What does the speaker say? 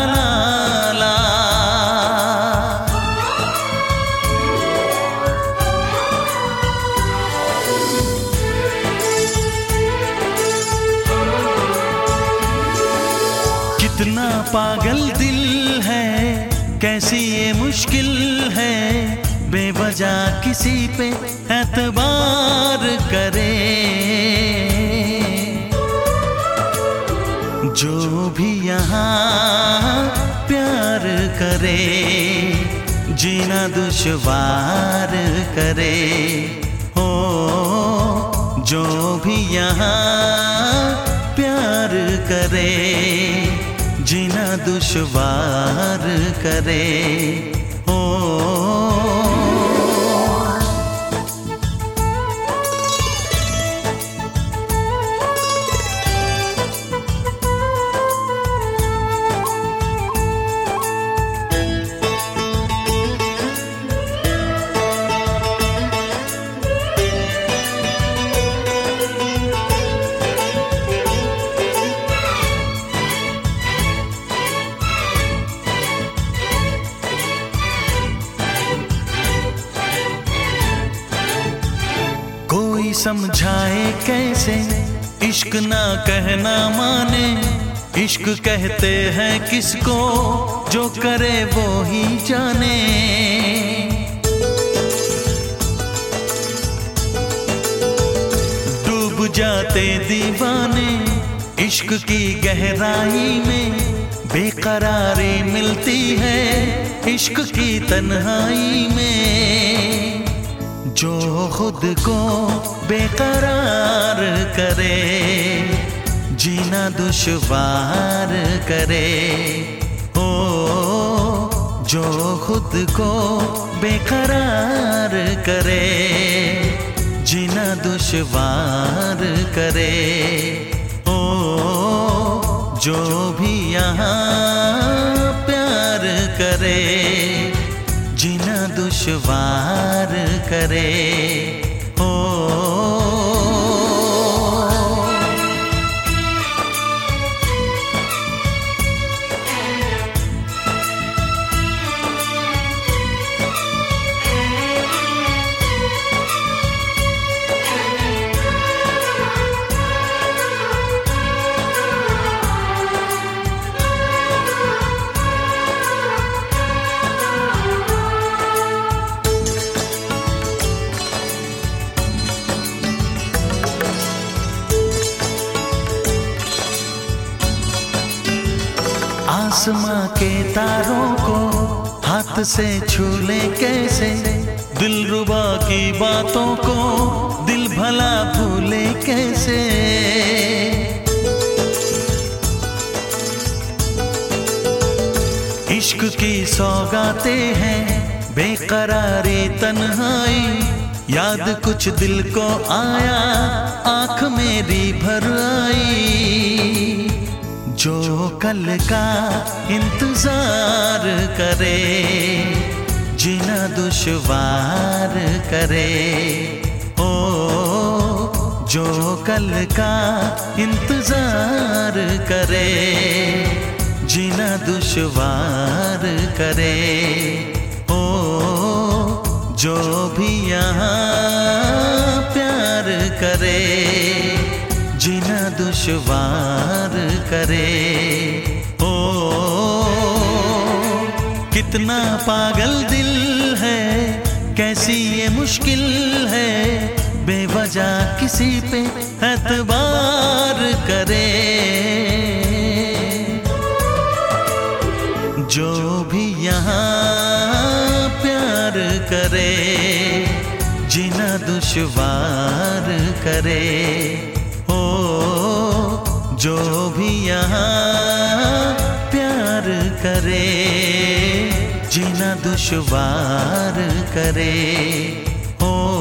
ला ला। कितना पागल दिल है, कैसी ये मुश्किल है, बेवजह किसी पे एतबार करे। जो भी यहाँ प्यार करे, जीना दुश्वार करे। हो जो भी यहाँ प्यार करे, जीना दुश्वार करे। ओ कोई समझाए कैसे, इश्क ना कहना माने। इश्क कहते हैं किसको, जो करे वो ही जाने। डूब जाते दीवाने इश्क की गहराई में, बेकरारी मिलती है इश्क की तन्हाई में। जो खुद को बेकरार करे, जीना दुश्वार करे। ओ जो खुद को बेकरार करे, जीना दुश्वार करे। ओ जो भी यहाँ प्यार करे, जीना दुश्वार करे। ओ आसमां के तारों को हाथ से छू ले कैसे, दिलरुबा की बातों को दिल भला भूले कैसे। इश्क की सौगातें हैं, बेकरारी तन्हाई, याद कुछ दिल को आया, आँख मेरी भर आई। जो कल का इंतजार करे, जीना दुश्वार करे। ओ जो कल का इंतजार करे, जीना दुश्वार करे। ओ जो भी यहाँ प्यार करे, जीना दुश्वार करे। ओ कितना पागल दिल है, कैसी ये मुश्किल है, बेवजह किसी पे एतबार करे। जो भी यहाँ प्यार करे, जीना दुश्वार करे। ओ जो भी यहाँ प्यार करे, जीना दुश्वार करे। ओ